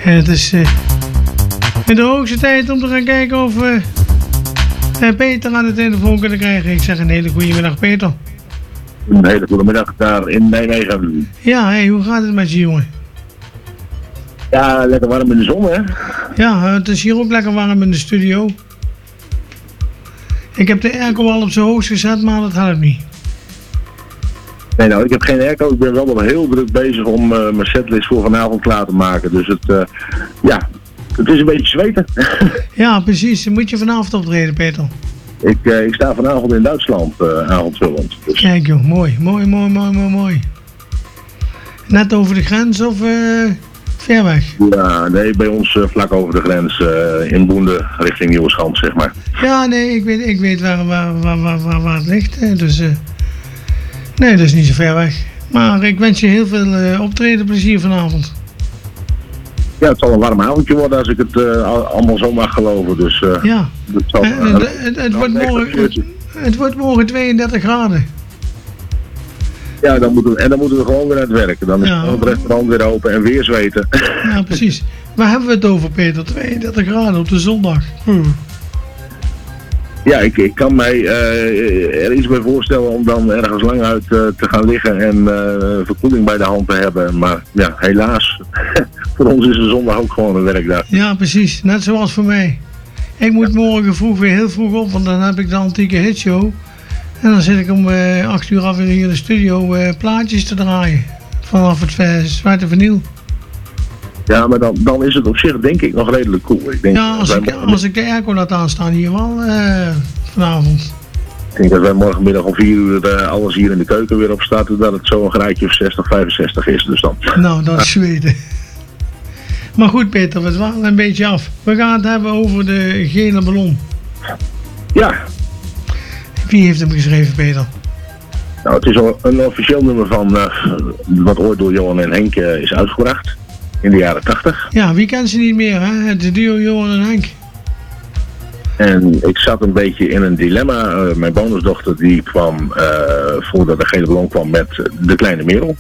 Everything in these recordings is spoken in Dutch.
Het is de hoogste tijd om te gaan kijken of we Peter aan de telefoon kunnen krijgen. Ik zeg een hele goede middag, Peter. Een hele goede middag daar in Nijmegen. Ja, hey, hoe gaat het met je, jongen? Ja, lekker warm in de zon, hè? Ja, het is hier ook lekker warm in de studio. Ik heb de airco al op zijn hoogst gezet, maar dat helpt niet. Nee, nou, ik heb geen airco. Ik ben wel heel druk bezig om mijn setlist voor vanavond klaar te maken. Dus het is een beetje zweten. Ja, precies. Moet je vanavond optreden, Peter? Ik sta vanavond in Duitsland, avondvullend. Dus. Kijk joh, mooi. Net over de grens of ver weg? Ja, nee, bij ons vlak over de grens in Boende, richting Nieuweschans, zeg maar. Ja, nee, ik weet waar het ligt. Dus, nee, dat is niet zo ver weg. Maar ik wens je heel veel optredenplezier vanavond. Ja, het zal een warm avondje worden als ik het allemaal zo mag geloven. Dus, ja, dat zal, het wordt morgen 32 graden. Ja, dan moeten we gewoon weer aan het werken. Dan is het restaurant weer open en weer zweten. Ja, precies. Waar hebben we het over, Peter? 32 graden op de zondag. Ja, ik kan mij er iets bij voorstellen om dan ergens lang uit te gaan liggen en verkoeling bij de hand te hebben. Maar ja, helaas, voor ons is de zondag ook gewoon een werkdag. Ja, precies. Net zoals voor mij. Ik moet morgen weer heel vroeg op, want dan heb ik de antieke hitshow. En dan zit ik om 8 uur alweer hier in de studio plaatjes te draaien. Vanaf het zwarte vinyl. Ja, maar dan is het op zich denk ik nog redelijk cool. Ik denk ja, als ik de airco laat aanstaan hier wel vanavond. Ik denk dat wij morgenmiddag om 4 uur alles hier in de keuken weer op starten. Dat het zo een graadje of 60, 65 is. Dus dan. Nou, dat is zweten. Maar goed Peter, we dwalen een beetje af. We gaan het hebben over de gele ballon. Ja. Wie heeft hem geschreven, Peter? Nou, het is al een officieel nummer van wat ooit door Johan en Henk is uitgebracht. In de jaren 80. Ja, wie kent ze niet meer, hè? Het duo Johan en Henk. En ik zat een beetje in een dilemma. Mijn bonusdochter die kwam, voordat de gele ballon kwam, met de kleine Merel.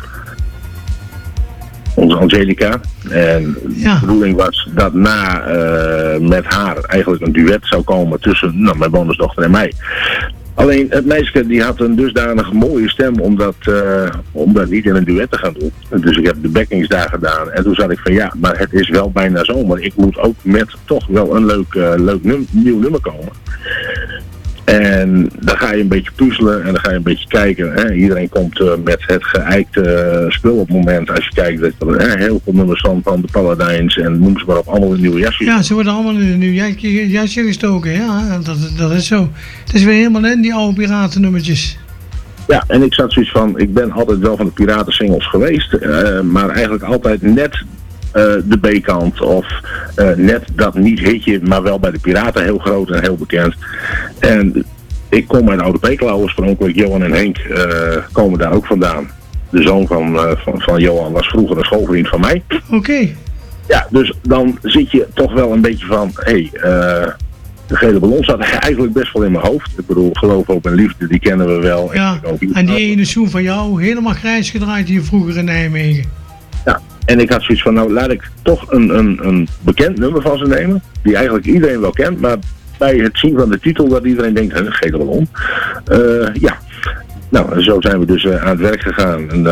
Onze Angelica. En de bedoeling was dat met haar eigenlijk een duet zou komen tussen mijn bonusdochter en mij. Alleen het meisje die had een dusdanig mooie stem om dat niet in een duet te gaan doen. Dus ik heb de backings daar gedaan. En toen zat ik van ja, maar het is wel bijna zomer. Ik moet ook met toch wel een leuk nieuw nummer komen. En dan ga je een beetje puzzelen en dan ga je een beetje kijken. Hè. Iedereen komt met het geëikte spul op het moment. Als je kijkt dat er heel veel nummers van de Paladijns en noem ze maar op, allemaal in nieuwe jasjes. Ja, ze worden allemaal in een nieuw jasje gestoken. Ja, dat is zo. Het is weer helemaal in die oude piratennummertjes. Ja, en ik zat zoiets van, ik ben altijd wel van de piratensingles geweest. Maar eigenlijk altijd net de B-kant of net dat niet hitje, maar wel bij de piraten heel groot en heel bekend. En ik kom uit Oude Pekel oorspronkelijk, Johan en Henk komen daar ook vandaan. De zoon van Johan was vroeger een schoolvriend van mij. Oké. Ja, dus dan zit je toch wel een beetje van, de gele ballon zat eigenlijk best wel in mijn hoofd. Ik bedoel, geloof op en liefde, die kennen we wel. Ja, en die ene zoen van jou, helemaal grijs gedraaid hier vroeger in Nijmegen. Ja, en ik had zoiets van, nou laat ik toch een bekend nummer van ze nemen. Die eigenlijk iedereen wel kent, maar bij het zien van de titel dat iedereen denkt, gele ballon. Ja, nou zo zijn we dus aan het werk gegaan. En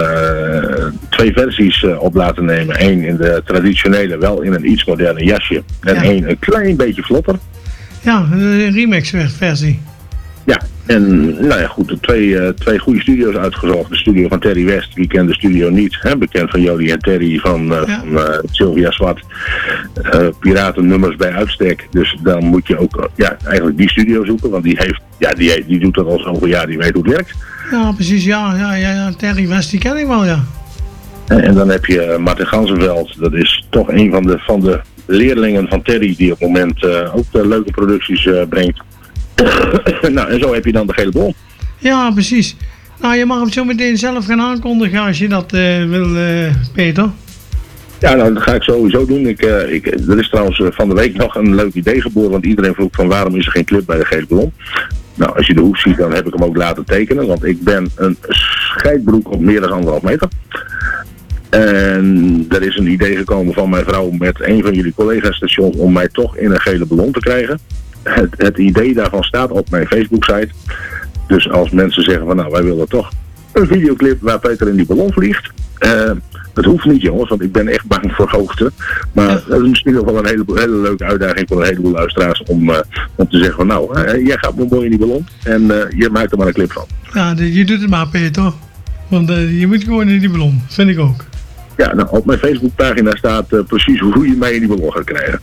2 versies op laten nemen. 1 in de traditionele, wel in een iets moderne jasje. En 1 een klein beetje vlotter. Ja, een remix versie. Ja, en nou ja goed, twee goede studio's uitgezocht. De studio van Terry West, wie kent de studio niet, hè? Bekend van Jody en Terry van Sylvia Swart. Piratennummers bij uitstek. Dus dan moet je ook eigenlijk die studio zoeken, want die doet dat al zoveel jaar, die weet hoe het werkt. Ja, precies, ja. Terry West, die ken ik wel, ja. En dan heb je Martin Gansenveld, dat is toch een van de leerlingen van Terry, die op het moment ook leuke producties brengt. Nou, en zo heb je dan de gele ballon. Ja, precies. Nou, je mag hem zo meteen zelf gaan aankondigen als je dat wil, Peter. Ja, nou, dat ga ik sowieso doen. Er is trouwens van de week nog een leuk idee geboren, want iedereen vroeg van waarom is er geen clip bij de gele ballon? Nou, als je de hoef ziet, dan heb ik hem ook laten tekenen, want ik ben een scheidbroek op meer dan 1,5 meter. En er is een idee gekomen van mijn vrouw met een van jullie collega-stations om mij toch in een gele ballon te krijgen. Het idee daarvan staat op mijn Facebook-site. Dus als mensen zeggen van nou, wij willen toch een videoclip waar Peter in die ballon vliegt. Het hoeft niet, jongens, want ik ben echt bang voor hoogte. Maar dat is misschien nog wel een hele leuke uitdaging voor een heleboel luisteraars om te zeggen van nou, jij gaat mooi in die ballon en je maakt er maar een clip van. Ja, je doet het maar, Peter. Want je moet gewoon in die ballon, vind ik ook. Ja, nou, op mijn Facebookpagina staat precies hoe je mij in die ballon gaat krijgen.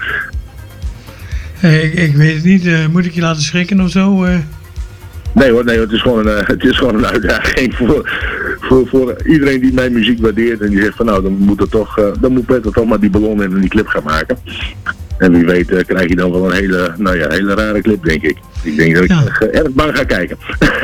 Ik weet het niet, moet ik je laten schrikken of zo? Nee hoor, het is gewoon een uitdaging voor iedereen die mijn muziek waardeert en die zegt van nou, dan moet Peter toch maar die ballon in en die clip gaan maken. En wie weet krijg je dan wel een hele rare clip, denk ik. Ik denk dat ik erg bang ga kijken.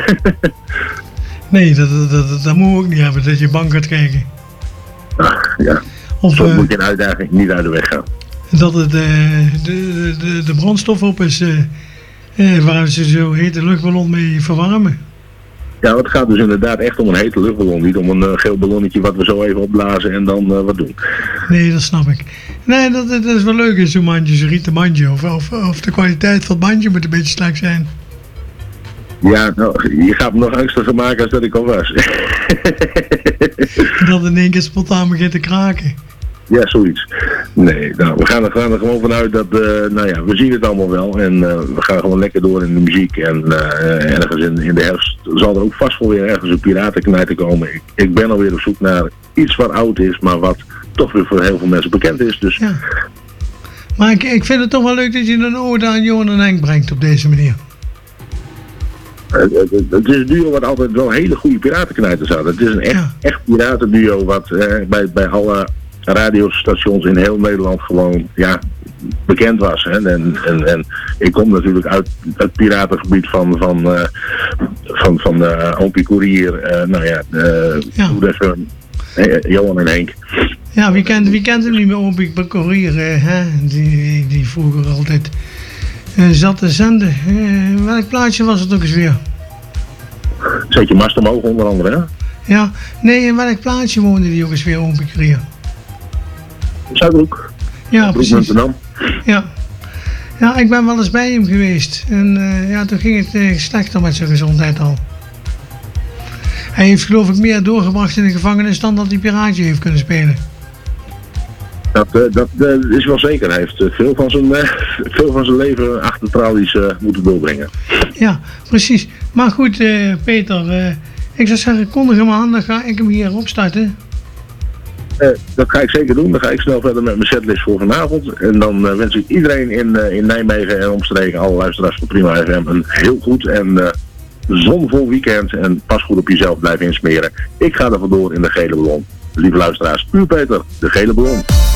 Nee, dat moet we ook niet hebben, dat je bang gaat kijken. Ja, soms moet je een uitdaging niet uit de weg gaan. Dat het de brandstof op is waar ze zo hete luchtballon mee verwarmen. Ja, het gaat dus inderdaad echt om een hete luchtballon, niet om een geel ballonnetje wat we zo even opblazen en dan wat doen. Nee, dat snap ik. Nee, dat is wel leuk in zo'n mandje, zo'n rieten mandje. Of de kwaliteit van het mandje moet een beetje slecht zijn. Ja, nou, je gaat me nog angstiger maken als dat ik al was. Dat in één keer spontaan begint te kraken. Ja, zoiets. Nee, nou, we gaan er gewoon vanuit dat, we zien het allemaal wel. En we gaan gewoon lekker door in de muziek. En ergens in de herfst zal er ook vast wel weer ergens een piratenknijter komen. Ik ben alweer op zoek naar iets wat oud is, maar wat toch weer voor heel veel mensen bekend is. Dus. Ja. Maar ik vind het toch wel leuk dat je een ode aan Johan en Henk brengt op deze manier. Het is een duo wat altijd wel hele goede piratenknijters had. Het is een echt piratenduo wat bij alle radiostations in heel Nederland gewoon bekend was. Hè? En ik kom natuurlijk uit het piratengebied van Oompie Courier, Johan en Henk. Ja, wie kent hem niet meer, Oompie Courier, hè? Die vroeger altijd zat te zenden. Welk plaatje was het ook eens weer? Zet je mast omhoog onder andere, hè? Ja, nee, in welk plaatje woonde die ook eens weer, Oompie Courier? Zuidbroek. Ja, precies. Ja, ik ben wel eens bij hem geweest. En toen ging het slechter met zijn gezondheid al. Hij heeft geloof ik meer doorgebracht in de gevangenis dan dat hij piraatje heeft kunnen spelen. Dat is wel zeker. Hij heeft veel van zijn leven achter tralies moeten doorbrengen. Ja, precies. Maar goed, Peter, ik zou zeggen, kondig hem aan, dan ga ik hem hier opstarten. Dat ga ik zeker doen. Dan ga ik snel verder met mijn setlist voor vanavond. En dan wens ik iedereen in Nijmegen en omstreken, alle luisteraars van Prima FM, een heel goed en zonvol weekend. En pas goed op jezelf blijven insmeren. Ik ga er vandoor in de gele ballon. Lieve luisteraars, uw Peter, de gele ballon.